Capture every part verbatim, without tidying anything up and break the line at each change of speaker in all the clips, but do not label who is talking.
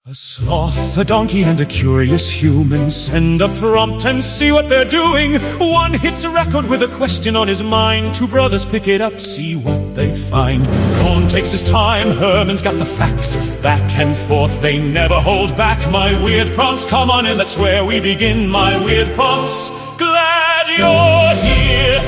A sloth, a donkey, and a curious human send a prompt and see what they're doing. One hits a record with a question on his mind. Two brothers pick it up, see what they find. Cohn takes his time, Herman's got the facts. Back and forth, they never hold back. My weird prompts, come on in, that's where we begin. My weird prompts, glad you're here.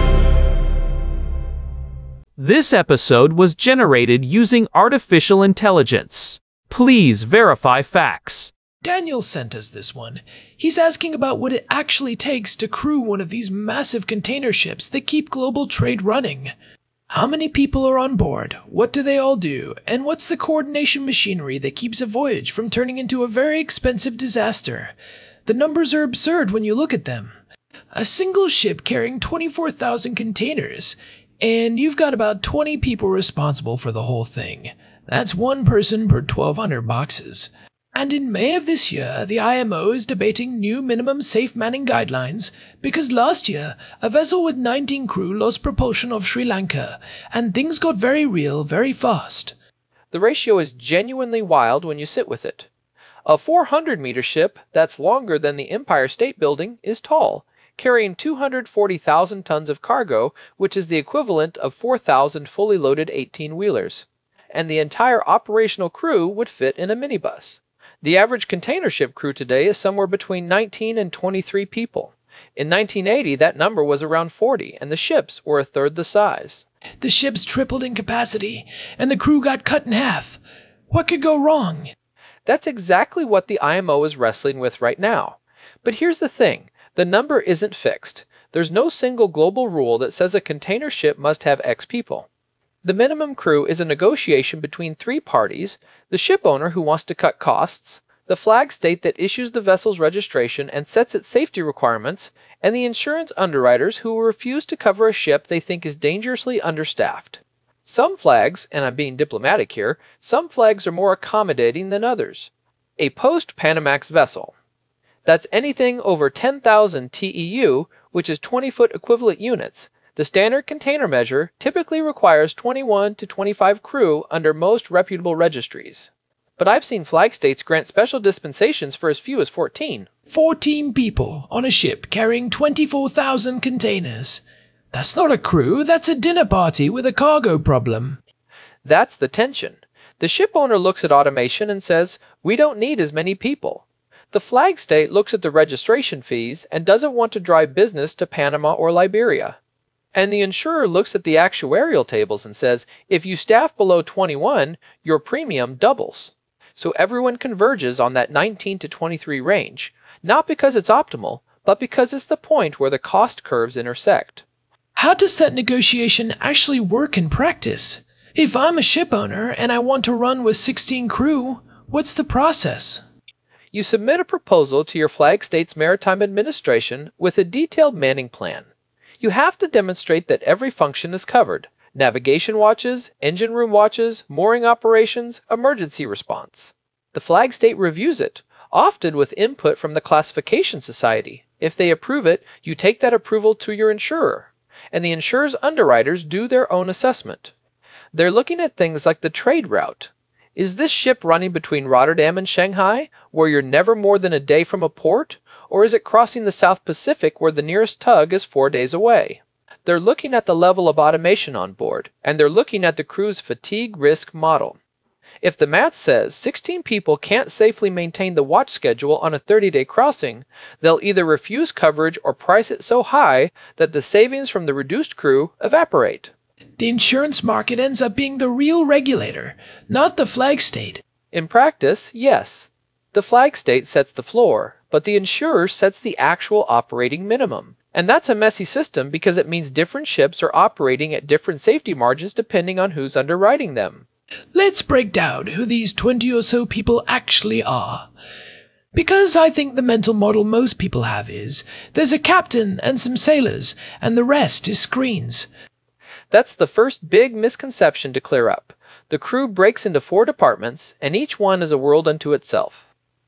This episode was generated using artificial intelligence. Please verify facts.
Daniel sent us this one. He's asking about what it actually takes to crew one of these massive container ships that keep global trade running. How many people are on board? What do they all do? And what's the coordination machinery that keeps a voyage from turning into a very expensive disaster? The numbers are absurd when you look at them. A single ship carrying twenty-four thousand containers, and you've got about twenty people responsible for the whole thing. That's one person per twelve hundred boxes. And in May of this year, the I M O is debating new minimum safe manning guidelines because last year, a vessel with nineteen crew lost propulsion off Sri Lanka, and things got very real very fast.
The ratio is genuinely wild when you sit with it. A four hundred meter ship that's longer than the Empire State Building is tall, carrying two hundred forty thousand tons of cargo, which is the equivalent of four thousand fully loaded eighteen-wheelers. And the entire operational crew would fit in a minibus. The average container ship crew today is somewhere between nineteen and twenty-three people. In nineteen eighty, that number was around forty, and the ships were a third the size.
The ships tripled in capacity, and the crew got cut in half. What could go wrong?
That's exactly what the I M O is wrestling with right now. But here's the thing, the number isn't fixed. There's no single global rule that says a container ship must have X people. The minimum crew is a negotiation between three parties: the ship owner who wants to cut costs, the flag state that issues the vessel's registration and sets its safety requirements, and the insurance underwriters who will refuse to cover a ship they think is dangerously understaffed. Some flags, and I'm being diplomatic here, some flags are more accommodating than others. A post-Panamax vessel. That's anything over ten thousand T E U, which is twenty-foot equivalent units. The standard container measure typically requires twenty-one to twenty-five crew under most reputable registries. But I've seen flag states grant special dispensations for as few as fourteen.
Fourteen people on a ship carrying twenty-four thousand containers. That's not a crew, that's a dinner party with a cargo problem.
That's the tension. The ship owner looks at automation and says, we don't need as many people. The flag state looks at the registration fees and doesn't want to drive business to Panama or Liberia. And the insurer looks at the actuarial tables and says, if you staff below twenty-one, your premium doubles. So everyone converges on that nineteen to twenty-three range, not because it's optimal, but because it's the point where the cost curves intersect.
How does that negotiation actually work in practice? If I'm a ship owner and I want to run with sixteen crew, what's the process?
You submit a proposal to your flag state's maritime administration with a detailed manning plan. You have to demonstrate that every function is covered: navigation watches, engine room watches, mooring operations, emergency response. The flag state reviews it, often with input from the classification society. If they approve it, you take that approval to your insurer, and the insurer's underwriters do their own assessment. They're looking at things like the trade route. Is this ship running between Rotterdam and Shanghai, where you're never more than a day from a port? Or is it crossing the South Pacific where the nearest tug is four days away? They're looking at the level of automation on board, and they're looking at the crew's fatigue risk model. If the math says sixteen people can't safely maintain the watch schedule on a thirty-day crossing, they'll either refuse coverage or price it so high that the savings from the reduced crew evaporate.
The insurance market ends up being the real regulator, not the flag state.
In practice, yes. The flag state sets the floor, but the insurer sets the actual operating minimum. And that's a messy system because it means different ships are operating at different safety margins depending on who's underwriting them.
Let's break down who these twenty or so people actually are. Because I think the mental model most people have is, there's a captain and some sailors, and the rest is screens.
That's the first big misconception to clear up. The crew breaks into four departments, and each one is a world unto itself.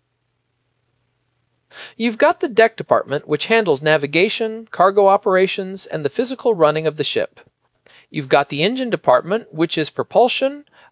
You've got the deck department, which handles navigation, cargo operations, and the physical running of the ship. You've got the engine department, which is propulsion,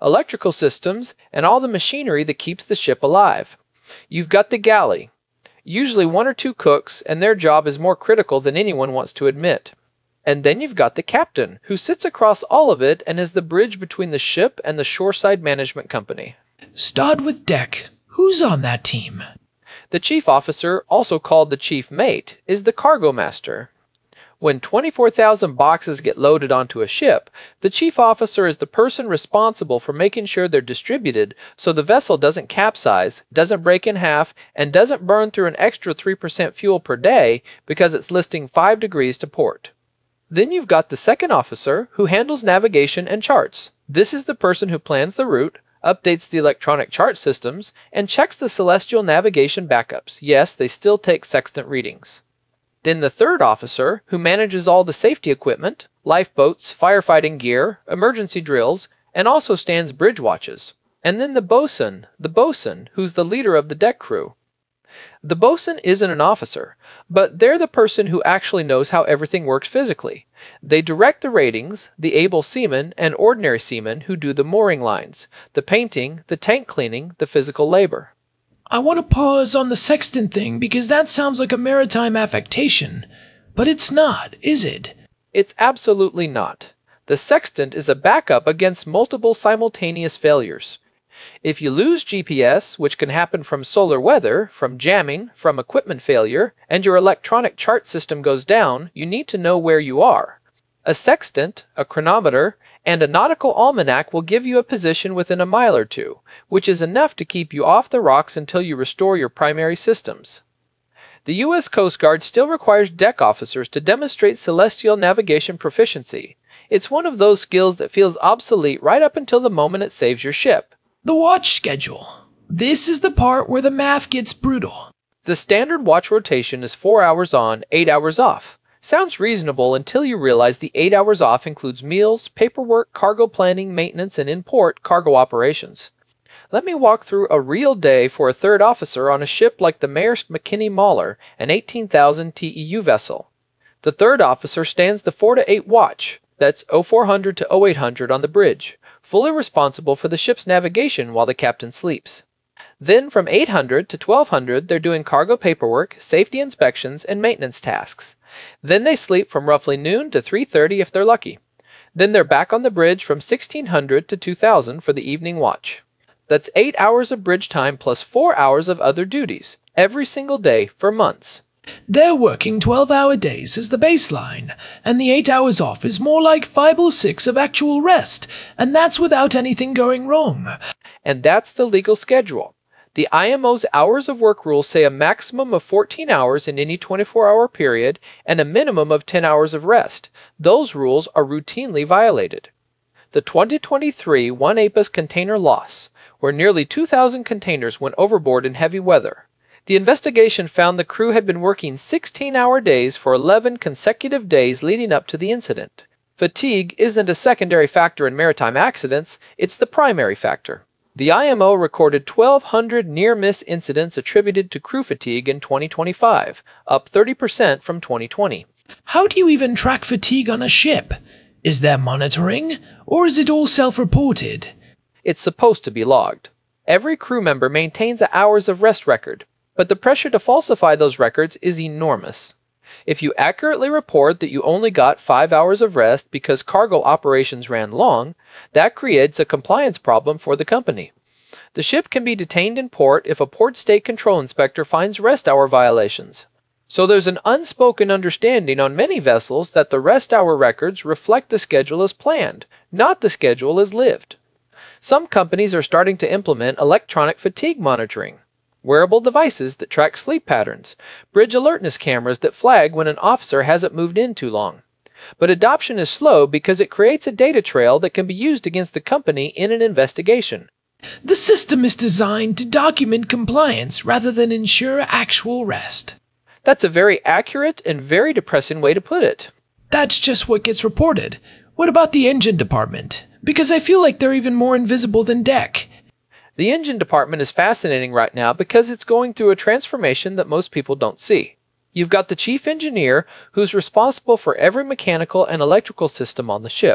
electrical systems, and all the machinery that keeps the ship alive. You've got the galley, usually one or two cooks, and their job is more critical than anyone wants to admit. And then you've got the captain, who sits across all of it and is the bridge between the ship and the shoreside management company.
Start with deck. Who's on that team?
The chief officer, also called the chief mate, is the cargo master. When twenty-four thousand boxes get loaded onto a ship, the chief officer is the person responsible for making sure they're distributed so the vessel doesn't capsize, doesn't break in half, and doesn't burn through an extra three percent fuel per day because it's listing five degrees to port. Then you've got the second officer, who handles navigation and charts. This is the person who plans the route, updates the electronic chart systems, and checks the celestial navigation backups. Yes, they still take sextant readings. Then the third officer, who manages all the safety equipment, lifeboats, firefighting gear, emergency drills, and also stands bridge watches. And then the bosun, the bosun, who's the leader of the deck crew. The bosun isn't an officer, but they're the person who actually knows how everything works physically. They direct the ratings, the able seamen and ordinary seamen who do the mooring lines, the painting, the tank cleaning, the physical labor.
I want to pause on the sextant thing because that sounds like a maritime affectation. But it's not, is it?
It's absolutely not. The sextant is a backup against multiple simultaneous failures. If you lose G P S, which can happen from solar weather, from jamming, from equipment failure, and your electronic chart system goes down, you need to know where you are. A sextant, a chronometer, and a nautical almanac will give you a position within a mile or two, which is enough to keep you off the rocks until you restore your primary systems. The U S Coast Guard still requires deck officers to demonstrate celestial navigation proficiency. It's one of those skills that feels obsolete right up until the moment it saves your ship.
The watch schedule. This is the part where the math gets brutal.
The standard watch rotation is four hours on, eight hours off. Sounds reasonable until you realize the eight hours off includes meals, paperwork, cargo planning, maintenance, and in-port cargo operations. Let me walk through a real day for a third officer on a ship like the Maersk McKinney Mauler, an eighteen thousand T E U vessel. The third officer stands the four to eight watch, that's oh four hundred to oh eight hundred on the bridge, fully responsible for the ship's navigation while the captain sleeps. Then from eight hundred to twelve hundred they're doing cargo paperwork, safety inspections, and maintenance tasks. Then they sleep from roughly noon to three thirty if they're lucky. Then they're back on the bridge from sixteen hundred to two thousand for the evening watch. That's eight hours of bridge time plus four hours of other duties, every single day for months.
They're working twelve-hour days as the baseline, and the eight hours off is more like five or six of actual rest, and that's without anything going wrong.
And that's the legal schedule. The I M O's hours of work rules say a maximum of fourteen hours in any twenty-four hour period and a minimum of ten hours of rest. Those rules are routinely violated. The twenty twenty-three one APUS container loss, where nearly two thousand containers went overboard in heavy weather. The investigation found the crew had been working sixteen hour days for eleven consecutive days leading up to the incident. Fatigue isn't a secondary factor in maritime accidents, it's the primary factor. The I M O recorded twelve hundred near-miss incidents attributed to crew fatigue in twenty twenty-five, up thirty percent from twenty twenty.
How do you even track fatigue on a ship? Is there monitoring, or is it all self-reported?
It's supposed to be logged. Every crew member maintains an hours of rest record, but the pressure to falsify those records is enormous. If you accurately report that you only got five hours of rest because cargo operations ran long, that creates a compliance problem for the company. The ship can be detained in port if a port state control inspector finds rest hour violations. So there's an unspoken understanding on many vessels that the rest hour records reflect the schedule as planned, not the schedule as lived. Some companies are starting to implement electronic fatigue monitoring. Wearable devices that track sleep patterns, bridge alertness cameras that flag when an officer hasn't moved in too long. But adoption is slow because it creates a data trail that can be used against the company in an investigation.
The system is designed to document compliance rather than ensure actual rest.
That's a very accurate and very depressing way to put it.
That's just what gets reported. What about the engine department? Because I feel like they're even more invisible than deck.
The engine department is fascinating right now because it's going through a transformation that most people don't see. You've got the chief engineer who's responsible for every mechanical and electrical system on the ship.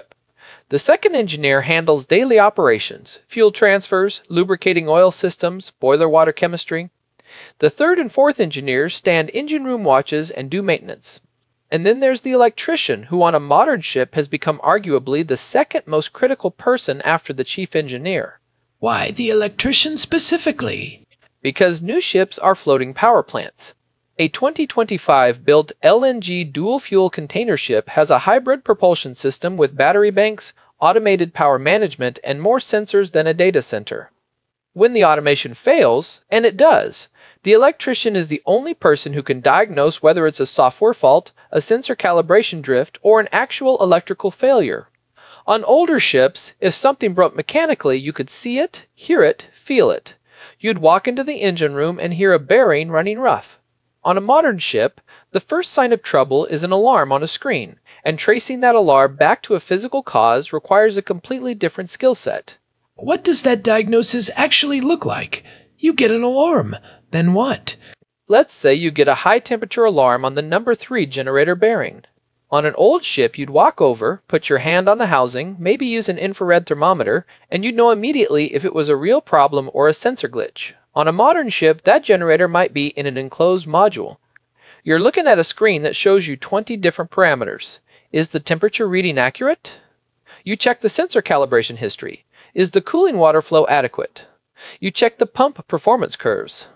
The second engineer handles daily operations, fuel transfers, lubricating oil systems, boiler water chemistry. The third and fourth engineers stand engine room watches and do maintenance. And then there's the electrician, who on a modern ship has become arguably the second most critical person after the chief engineer.
Why the electrician specifically?
Because new ships are floating power plants. A twenty twenty-five built L N G dual-fuel container ship has a hybrid propulsion system with battery banks, automated power management, and more sensors than a data center. When the automation fails, and it does, the electrician is the only person who can diagnose whether it's a software fault, a sensor calibration drift, or an actual electrical failure. On older ships, if something broke mechanically, you could see it, hear it, feel it. You'd walk into the engine room and hear a bearing running rough. On a modern ship, the first sign of trouble is an alarm on a screen, and tracing that alarm back to a physical cause requires a completely different skill set.
What does that diagnosis actually look like? You get an alarm, then what?
Let's say you get a high-temperature alarm on the number three generator bearing. On an old ship, you'd walk over, put your hand on the housing, maybe use an infrared thermometer, and you'd know immediately if it was a real problem or a sensor glitch. On a modern ship, that generator might be in an enclosed module. You're looking at a screen that shows you twenty different parameters. Is the temperature reading accurate? You check the sensor calibration history. Is the cooling water flow adequate? You check the pump performance curves.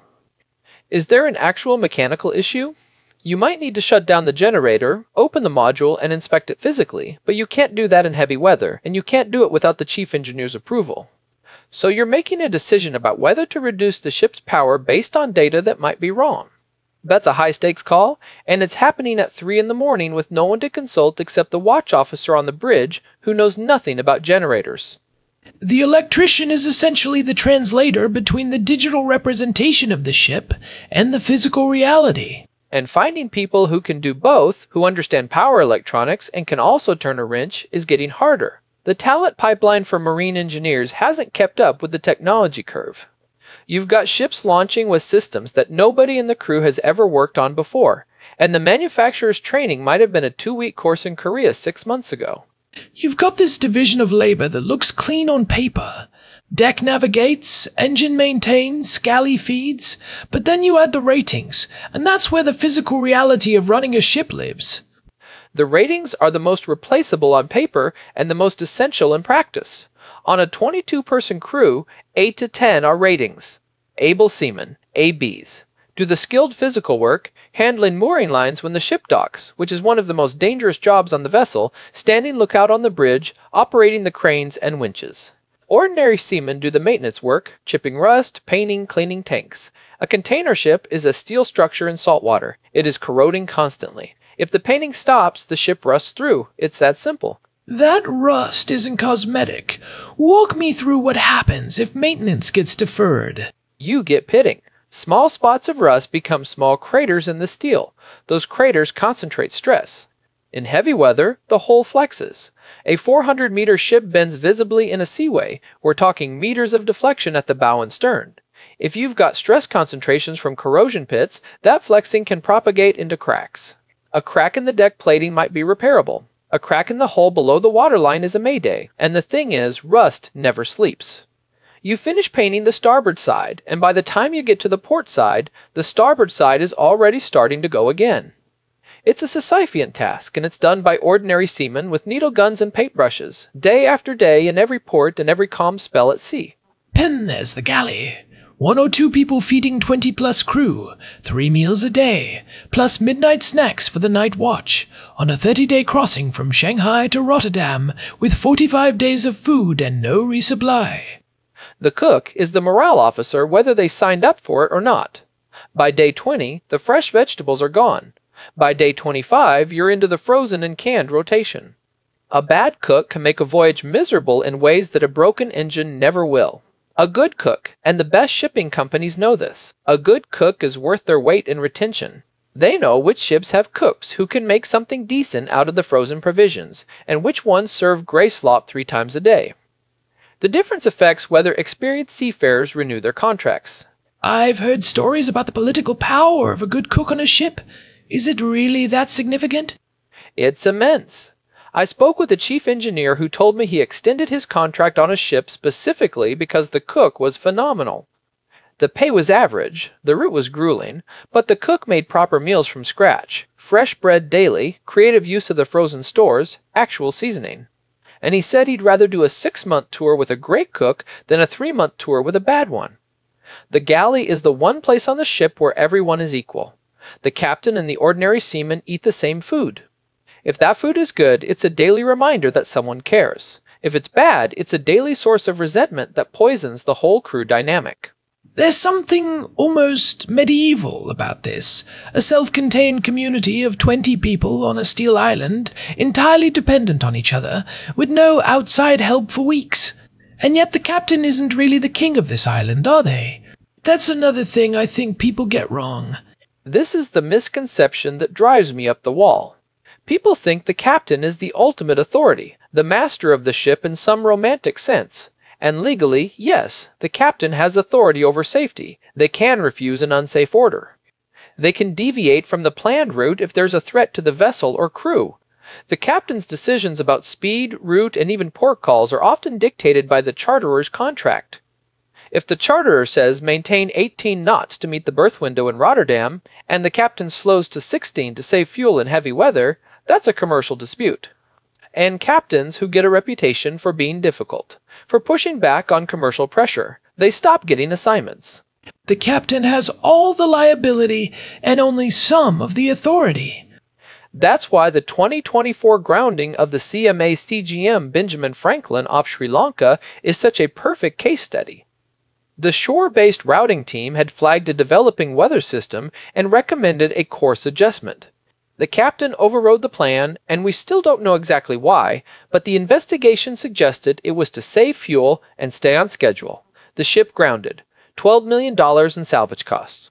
Is there an actual mechanical issue? You might need to shut down the generator, open the module, and inspect it physically, but you can't do that in heavy weather, and you can't do it without the chief engineer's approval. So you're making a decision about whether to reduce the ship's power based on data that might be wrong. That's a high-stakes call, and it's happening at three in the morning with no one to consult except the watch officer on the bridge who knows nothing about generators.
The electrician is essentially the translator between the digital representation of the ship and the physical reality.
And finding people who can do both, who understand power electronics and can also turn a wrench, is getting harder. The talent pipeline for marine engineers hasn't kept up with the technology curve. You've got ships launching with systems that nobody in the crew has ever worked on before, and the manufacturer's training might have been a two-week course in Korea six months ago.
You've got this division of labor that looks clean on paper. Deck navigates, engine maintains, galley feeds, but then you add the ratings, and that's where the physical reality of running a ship lives.
The ratings are the most replaceable on paper and the most essential in practice. On a twenty-two person crew, eight to ten are ratings. Able seamen, A Bs. Do the skilled physical work, handling mooring lines when the ship docks, which is one of the most dangerous jobs on the vessel, standing lookout on the bridge, operating the cranes and winches. Ordinary seamen do the maintenance work, chipping rust, painting, cleaning tanks. A container ship is a steel structure in salt water. It is corroding constantly. If the painting stops, the ship rusts through. It's that simple.
That rust isn't cosmetic. Walk me through what happens if maintenance gets deferred.
You get pitting. Small spots of rust become small craters in the steel. Those craters concentrate stress. In heavy weather, the hull flexes. A four hundred meter ship bends visibly in a seaway. We're talking meters of deflection at the bow and stern. If you've got stress concentrations from corrosion pits, that flexing can propagate into cracks. A crack in the deck plating might be repairable. A crack in the hull below the waterline is a mayday. And the thing is, rust never sleeps. You finish painting the starboard side, and by the time you get to the port side, the starboard side is already starting to go again. It's a Sisyphean task, and it's done by ordinary seamen with needle guns and paintbrushes, day after day in every port and every calm spell at sea.
Pen, there's the galley. One or two people feeding twenty plus crew, three meals a day, plus midnight snacks for the night watch, on a thirty-day crossing from Shanghai to Rotterdam, with forty-five days of food and no resupply.
The cook is the morale officer whether they signed up for it or not. By day twenty, the fresh vegetables are gone. By day twenty-five, you're into the frozen and canned rotation. A bad cook can make a voyage miserable in ways that a broken engine never will. A good cook, and the best shipping companies know this, a good cook is worth their weight in retention. They know which ships have cooks who can make something decent out of the frozen provisions, and which ones serve gray slop three times a day. The difference affects whether experienced seafarers renew their contracts.
I've heard stories about the political power of a good cook on a ship. Is it really that significant?
It's immense. I spoke with the chief engineer who told me he extended his contract on a ship specifically because the cook was phenomenal. The pay was average, the route was grueling, but the cook made proper meals from scratch, fresh bread daily, creative use of the frozen stores, actual seasoning. And he said he'd rather do a six-month tour with a great cook than a three-month tour with a bad one. The galley is the one place on the ship where everyone is equal. The captain and the ordinary seaman eat the same food. If that food is good, it's a daily reminder that someone cares. If it's bad, it's a daily source of resentment that poisons the whole crew dynamic.
There's something almost medieval about this. A self-contained community of twenty people on a steel island, entirely dependent on each other, with no outside help for weeks. And yet the captain isn't really the king of this island, are they? That's another thing I think people get wrong.
This is the misconception that drives me up the wall. People think the captain is the ultimate authority, the master of the ship in some romantic sense. And legally, yes, the captain has authority over safety. They can refuse an unsafe order. They can deviate from the planned route if there's a threat to the vessel or crew. The captain's decisions about speed, route, and even port calls are often dictated by the charterer's contract. If the charterer says maintain eighteen knots to meet the berth window in Rotterdam, and the captain slows to sixteen to save fuel in heavy weather, that's a commercial dispute. And captains who get a reputation for being difficult, for pushing back on commercial pressure, they stop getting assignments.
The captain has all the liability and only some of the authority.
That's why the twenty twenty-four grounding of the C M A C G M Benjamin Franklin off Sri Lanka is such a perfect case study. The shore-based routing team had flagged a developing weather system and recommended a course adjustment. The captain overrode the plan, and we still don't know exactly why, but the investigation suggested it was to save fuel and stay on schedule. The ship grounded, twelve million dollars in salvage costs.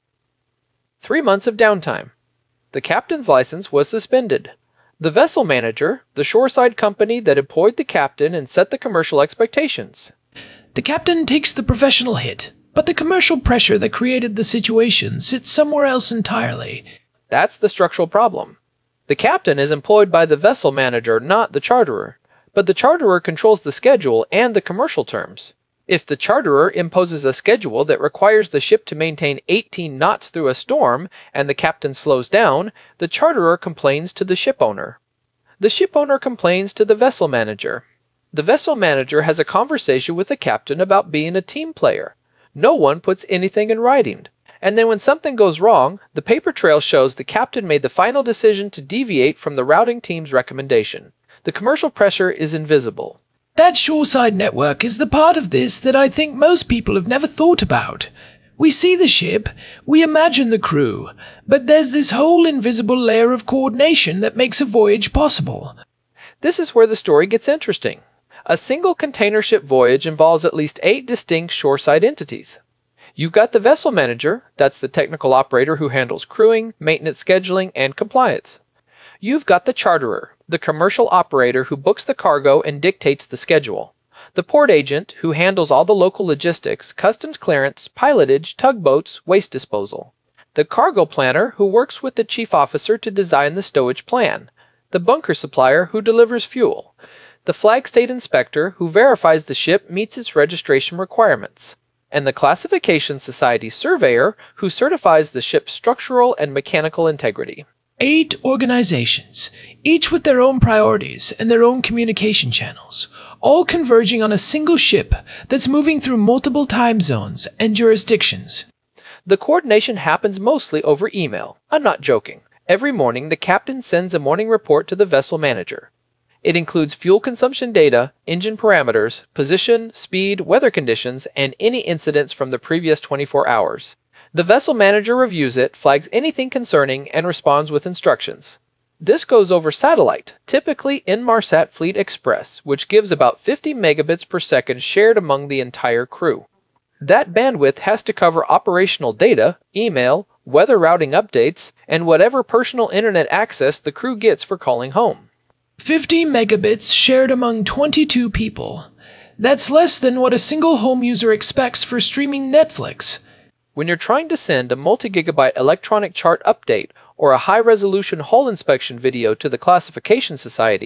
Three months of downtime. The captain's license was suspended. The vessel manager, the shoreside company that employed the captain and set the commercial expectations.
The captain takes the professional hit, but the commercial pressure that created the situation sits somewhere else entirely.
That's the structural problem. The captain is employed by the vessel manager, not the charterer. But the charterer controls the schedule and the commercial terms. If the charterer imposes a schedule that requires the ship to maintain eighteen knots through a storm and the captain slows down, the charterer complains to the shipowner. The shipowner complains to the vessel manager. The vessel manager has a conversation with the captain about being a team player. No one puts anything in writing. And then when something goes wrong, the paper trail shows the captain made the final decision to deviate from the routing team's recommendation. The commercial pressure is invisible.
That shoreside network is the part of this that I think most people have never thought about. We see the ship, we imagine the crew, but there's this whole invisible layer of coordination that makes a voyage possible.
This is where the story gets interesting. A single container ship voyage involves at least eight distinct shoreside entities. You've got the vessel manager, that's the technical operator who handles crewing, maintenance scheduling, and compliance. You've got the charterer, the commercial operator who books the cargo and dictates the schedule. The port agent, who handles all the local logistics, customs clearance, pilotage, tugboats, waste disposal. The cargo planner, who works with the chief officer to design the stowage plan. The bunker supplier, who delivers fuel. The flag state inspector, who verifies the ship meets its registration requirements. And the Classification Society surveyor, who certifies the ship's structural and mechanical integrity.
Eight organizations, each with their own priorities and their own communication channels, all converging on a single ship that's moving through multiple time zones and jurisdictions.
The coordination happens mostly over email. I'm not joking. Every morning, the captain sends a morning report to the vessel manager. It includes fuel consumption data, engine parameters, position, speed, weather conditions, and any incidents from the previous twenty-four hours. The vessel manager reviews it, flags anything concerning, and responds with instructions. This goes over satellite, typically Inmarsat Fleet Express, which gives about fifty megabits per second shared among the entire crew. That bandwidth has to cover operational data, email, weather routing updates, and whatever personal internet access the crew gets for calling home.
fifty megabits shared among twenty-two people. That's less than what a single home user expects for streaming Netflix.
When you're trying to send a multi-gigabyte electronic chart update or a high-resolution hull inspection video to the Classification Society,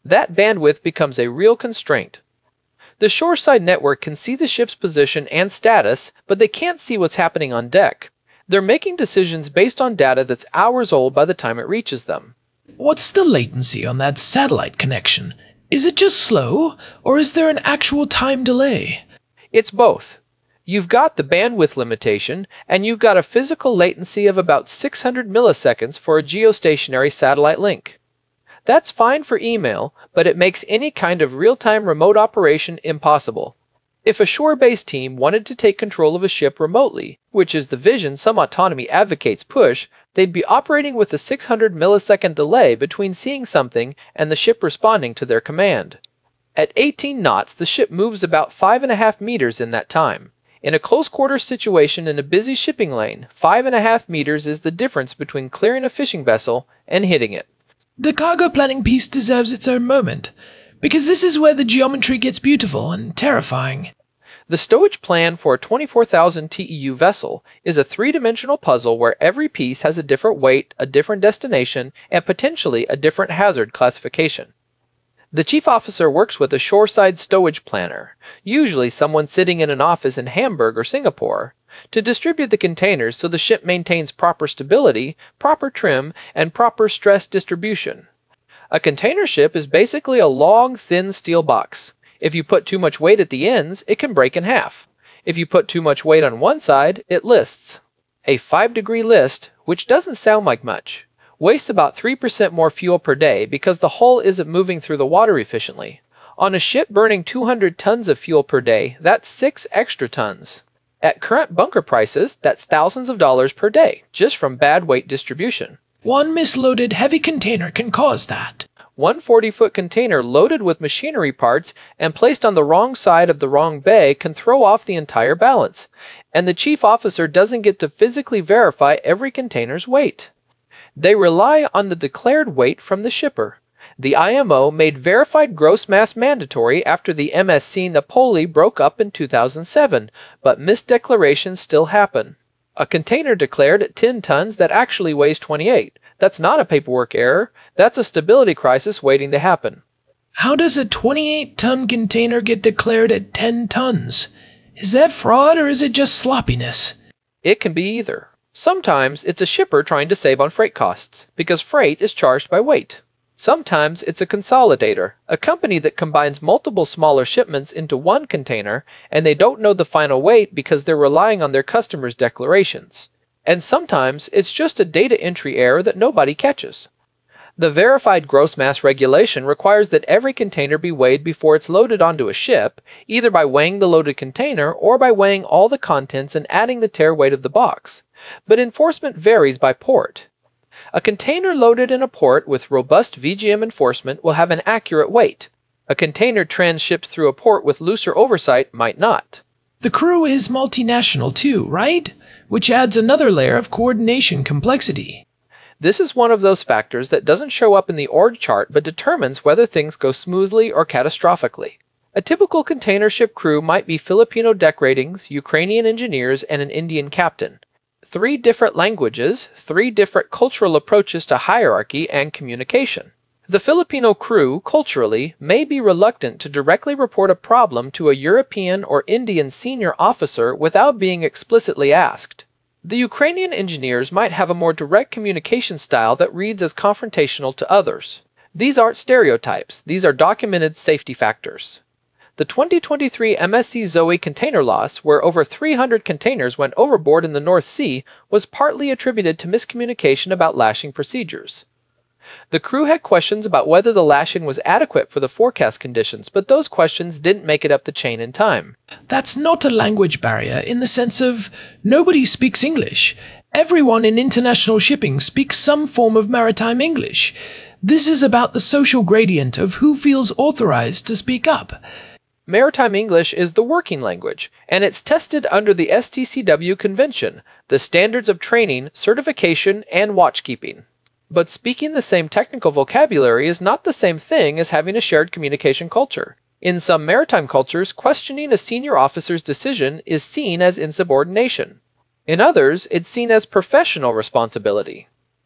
That bandwidth becomes a real constraint. The shoreside network can see the ship's position and status, but they can't see what's happening on deck. They're making decisions based on data that's hours old by the time it reaches them.
What's the latency on that satellite connection? Is it just slow, or is there an actual time delay?
It's both. You've got the bandwidth limitation, and you've got a physical latency of about six hundred milliseconds for a geostationary satellite link. That's fine for email, but it makes any kind of real-time remote operation impossible. If a shore-based team wanted to take control of a ship remotely, which is the vision some autonomy advocates push, they'd be operating with a six hundred millisecond delay between seeing something and the ship responding to their command. At eighteen knots, the ship moves about five and a half meters in that time. In a close-quarters situation in a busy shipping lane, five and a half meters is the difference between clearing a fishing vessel and hitting it.
The cargo planning piece deserves its own moment, because this is where the geometry gets beautiful and terrifying.
The stowage plan for a twenty-four thousand T E U vessel is a three-dimensional puzzle where every piece has a different weight, a different destination, and potentially a different hazard classification. The chief officer works with a shoreside stowage planner, usually someone sitting in an office in Hamburg or Singapore, to distribute the containers so the ship maintains proper stability, proper trim, and proper stress distribution. A container ship is basically a long, thin steel box. If you put too much weight at the ends, it can break in half. If you put too much weight on one side, it lists. A five-degree list, which doesn't sound like much, wastes about three percent more fuel per day because the hull isn't moving through the water efficiently. On a ship burning two hundred tons of fuel per day, that's six extra tons. At current bunker prices, that's thousands of dollars per day, just from bad weight distribution.
One misloaded heavy container can cause that.
One forty-foot container loaded with machinery parts and placed on the wrong side of the wrong bay can throw off the entire balance, and the chief officer doesn't get to physically verify every container's weight. They rely on the declared weight from the shipper. The I M O made verified gross mass mandatory after the M S C Napoli broke up in two thousand seven, but misdeclarations still happen. A container declared at ten tons that actually weighs twenty-eight. That's not a paperwork error. That's a stability crisis waiting to happen.
How does a twenty-eight ton container get declared at ten tons? Is that fraud or is it just sloppiness?
It can be either. Sometimes it's a shipper trying to save on freight costs, because freight is charged by weight. Sometimes it's a consolidator, a company that combines multiple smaller shipments into one container, and they don't know the final weight because they're relying on their customers' declarations. And sometimes it's just a data entry error that nobody catches. The verified gross mass regulation requires that every container be weighed before it's loaded onto a ship, either by weighing the loaded container or by weighing all the contents and adding the tare weight of the box. But enforcement varies by port. A container loaded in a port with robust V G M enforcement will have an accurate weight. A container transshipped through a port with looser oversight might not.
The crew is multinational too, right? Which adds another layer of coordination complexity.
This is one of those factors that doesn't show up in the org chart but determines whether things go smoothly or catastrophically. A typical container ship crew might be Filipino deck ratings, Ukrainian engineers, and an Indian captain. Three different languages, three different cultural approaches to hierarchy and communication. The Filipino crew, culturally, may be reluctant to directly report a problem to a European or Indian senior officer without being explicitly asked. The Ukrainian engineers might have a more direct communication style that reads as confrontational to others. These aren't stereotypes, these are documented safety factors. The twenty twenty-three M S C Zoe container loss, where over three hundred containers went overboard in the North Sea, was partly attributed to miscommunication about lashing procedures. The crew had questions about whether the lashing was adequate for the forecast conditions, but those questions didn't make it up the chain in time.
That's not a language barrier in the sense of nobody speaks English. Everyone in international shipping speaks some form of maritime English. This is about the social gradient of who feels authorized to speak up.
Maritime English is the working language, and it's tested under the S T C W Convention, the standards of training, certification, and watchkeeping. But speaking the same technical vocabulary is not the same thing as having a shared communication culture. In some maritime cultures, questioning a senior officer's decision is seen as insubordination. In others, it's seen as professional responsibility.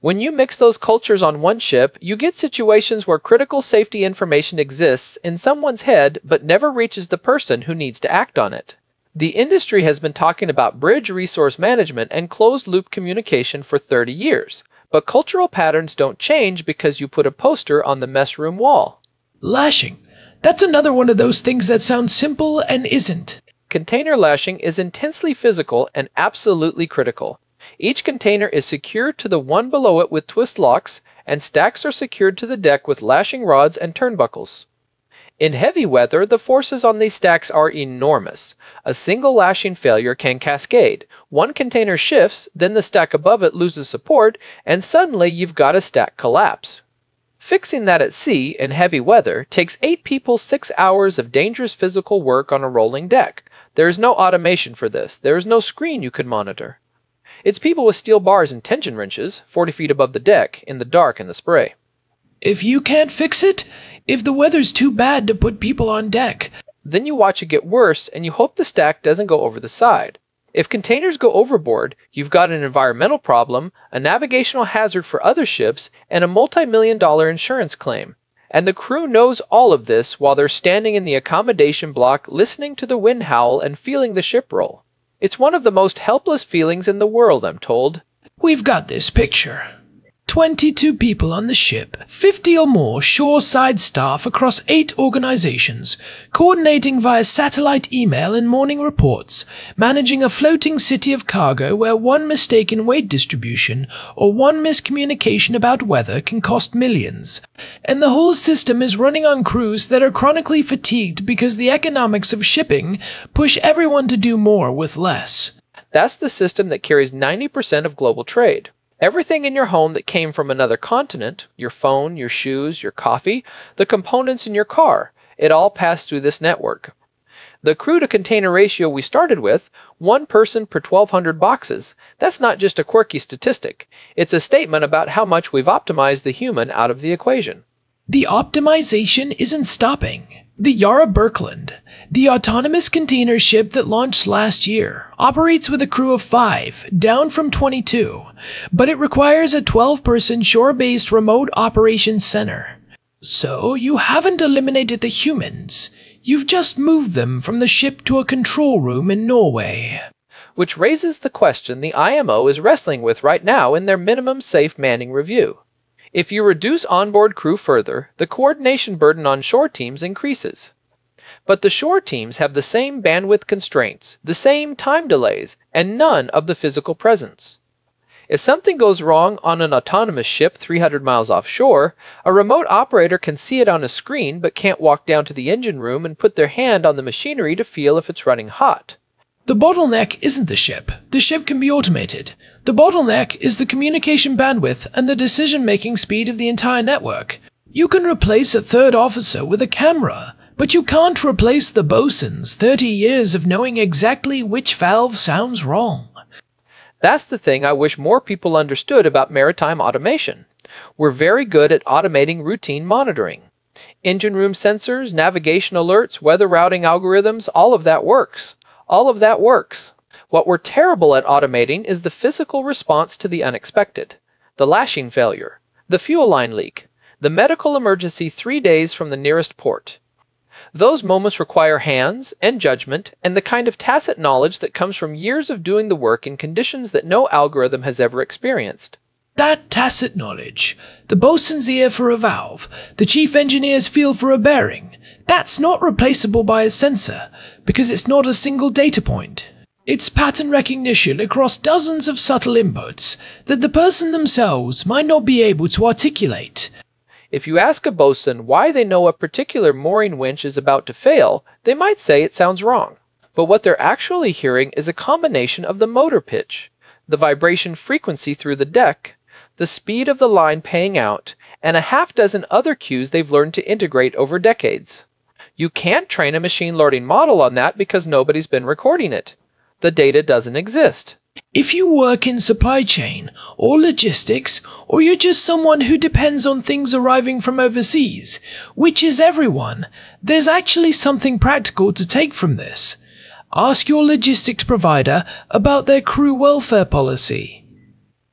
When you mix those cultures on one ship, you get situations where critical safety information exists in someone's head but never reaches the person who needs to act on it. The industry has been talking about bridge resource management and closed-loop communication for thirty years, but cultural patterns don't change because you put a poster on the mess room wall.
Lashing. That's another one of those things that sounds simple and isn't.
Container lashing is intensely physical and absolutely critical. Each container is secured to the one below it with twist locks, and stacks are secured to the deck with lashing rods and turnbuckles. In heavy weather, the forces on these stacks are enormous. A single lashing failure can cascade. One container shifts, then the stack above it loses support, and suddenly you've got a stack collapse. Fixing that at sea in heavy weather takes eight people six hours of dangerous physical work on a rolling deck. There is no automation for this. There is no screen you can monitor. It's people with steel bars and tension wrenches, forty feet above the deck, in the dark in the spray.
If you can't fix it, if the weather's too bad to put people on deck,
then you watch it get worse and you hope the stack doesn't go over the side. If containers go overboard, you've got an environmental problem, a navigational hazard for other ships, and a multi-million dollar insurance claim. And the crew knows all of this while they're standing in the accommodation block listening to the wind howl and feeling the ship roll. It's one of the most helpless feelings in the world, I'm told.
We've got this picture. twenty-two people on the ship, fifty or more shoreside staff across eight organizations, coordinating via satellite email and morning reports, managing a floating city of cargo where one mistake in weight distribution or one miscommunication about weather can cost millions. And the whole system is running on crews that are chronically fatigued because the economics of shipping push everyone to do more with less.
That's the system that carries ninety percent of global trade. Everything in your home that came from another continent, your phone, your shoes, your coffee, the components in your car, it all passed through this network. The crew-to-container ratio we started with, one person per twelve hundred boxes, that's not just a quirky statistic. It's a statement about how much we've optimized the human out of the equation.
The optimization isn't stopping. The Yara Birkeland, the autonomous container ship that launched last year, operates with a crew of five, down from twenty-two, but it requires a twelve-person shore-based remote operations center. So you haven't eliminated the humans, you've just moved them from the ship to a control room in Norway.
Which raises the question the I M O is wrestling with right now in their minimum safe manning review. If you reduce onboard crew further, the coordination burden on shore teams increases. But the shore teams have the same bandwidth constraints, the same time delays, and none of the physical presence. If something goes wrong on an autonomous ship three hundred miles offshore, a remote operator can see it on a screen but can't walk down to the engine room and put their hand on the machinery to feel if it's running hot.
The bottleneck isn't the ship. The ship can be automated. The bottleneck is the communication bandwidth and the decision-making speed of the entire network. You can replace a third officer with a camera, but you can't replace the bosun's thirty years of knowing exactly which valve sounds wrong.
That's the thing I wish more people understood about maritime automation. We're very good at automating routine monitoring. Engine room sensors, navigation alerts, weather routing algorithms, all of that works. All of that works. What we're terrible at automating is the physical response to the unexpected. The lashing failure, the fuel line leak, the medical emergency three days from the nearest port. Those moments require hands and judgment and the kind of tacit knowledge that comes from years of doing the work in conditions that no algorithm has ever experienced.
That tacit knowledge, the bosun's ear for a valve, the chief engineer's feel for a bearing, that's not replaceable by a sensor, because it's not a single data point. It's pattern recognition across dozens of subtle inputs that the person themselves might not be able to articulate.
If you ask a bosun why they know a particular mooring winch is about to fail, they might say it sounds wrong. But what they're actually hearing is a combination of the motor pitch, the vibration frequency through the deck, the speed of the line paying out, and a half dozen other cues they've learned to integrate over decades. You can't train a machine learning model on that because nobody's been recording it. The data doesn't exist.
If you work in supply chain or logistics, or you're just someone who depends on things arriving from overseas, which is everyone, there's actually something practical to take from this. Ask your logistics provider about their crew welfare policy.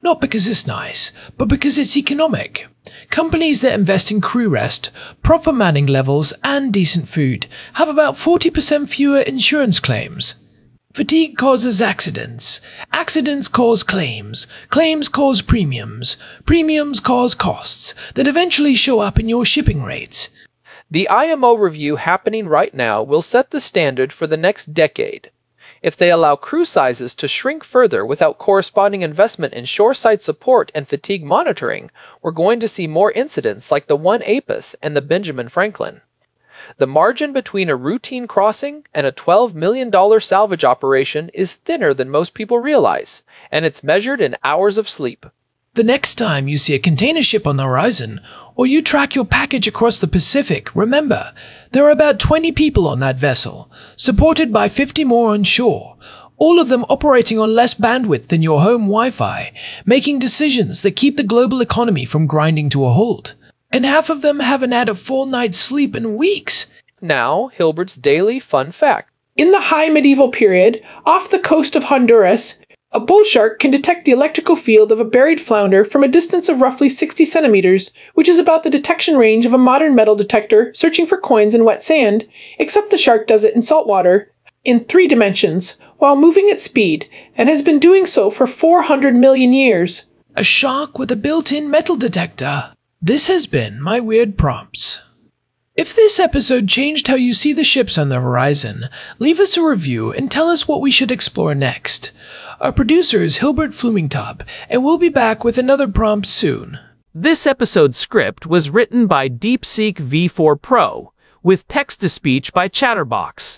Not because it's nice, but because it's economic. Companies that invest in crew rest, proper manning levels, and decent food have about forty percent fewer insurance claims. Fatigue causes accidents. Accidents cause claims. Claims cause premiums. Premiums cause costs that eventually show up in your shipping rates.
The I M O review happening right now will set the standard for the next decade. If they allow crew sizes to shrink further without corresponding investment in shoreside support and fatigue monitoring, we're going to see more incidents like the one Apis and the Benjamin Franklin. The margin between a routine crossing and a twelve million dollars salvage operation is thinner than most people realize, and it's measured in hours of sleep.
The next time you see a container ship on the horizon, or you track your package across the Pacific, remember, there are about twenty people on that vessel, supported by fifty more on shore, all of them operating on less bandwidth than your home Wi-Fi, making decisions that keep the global economy from grinding to a halt. And half of them haven't had a full night's sleep in weeks.
Now, Hilbert's daily fun fact.
In the high medieval period, off the coast of Honduras, a bull shark can detect the electrical field of a buried flounder from a distance of roughly sixty centimeters, which is about the detection range of a modern metal detector searching for coins in wet sand, except the shark does it in salt water, in three dimensions, while moving at speed, and has been doing so for four hundred million years.
A shark with a built-in metal detector. This has been my Weird Prompts. If this episode changed how you see the ships on the horizon, leave us a review and tell us what we should explore next. Our producer is Hilbert Flumingtop, and we'll be back with another prompt soon.
This episode's script was written by DeepSeek V four Pro, with text-to-speech by Chatterbox.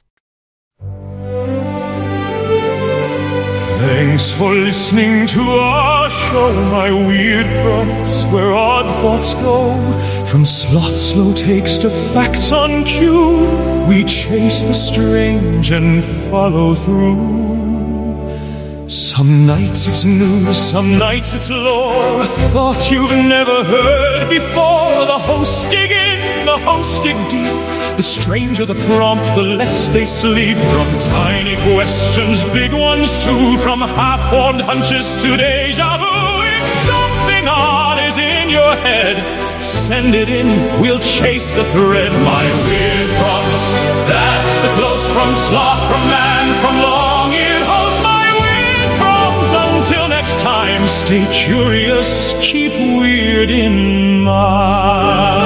Thanks for listening to our show, my weird prompts, where odd thoughts go. From sloth slow takes to facts on cue, we chase the strange and follow through. Some nights it's news, some nights it's lore, a thought you've never heard before. The hosts dig in, the hosts dig deep. The stranger the prompt, the less they sleep. From tiny questions, big ones too, from half-formed hunches to deja vu. If something odd is in your head, send it in, we'll chase the thread. My weird prompts, that's the close from sloth, from man, from long-eared host. My weird prompts, until next time, stay curious, keep weird in mind.